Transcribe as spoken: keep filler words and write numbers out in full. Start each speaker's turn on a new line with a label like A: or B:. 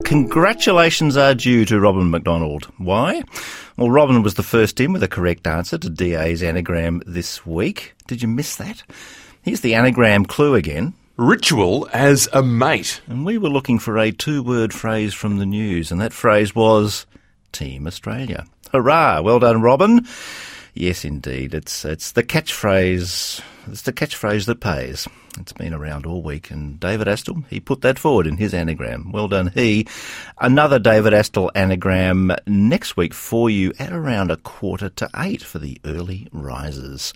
A: Congratulations are due to Robin McDonald. Why? Well, Robin was the first in with a correct answer to D A's anagram this week. Did you miss that? Here's the anagram clue again.
B: Ritual as a mate.
A: And we were looking for a two-word phrase from the news, and that phrase was Team Australia. Hurrah! Well done, Robin. Yes, indeed. It's it's the catchphrase. It's the catchphrase that pays. It's been around all week, and David Astle, he put that forward in his anagram. Well done, he. Another David Astle anagram next week for you at around a quarter to eight for the early risers.